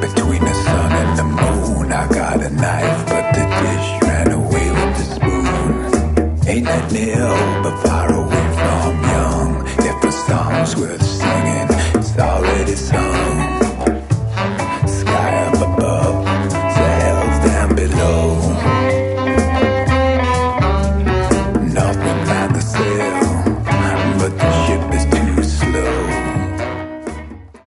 between the sun and the moon. I got a knife, but the dish ran away with the spoon. Ain't that nil, but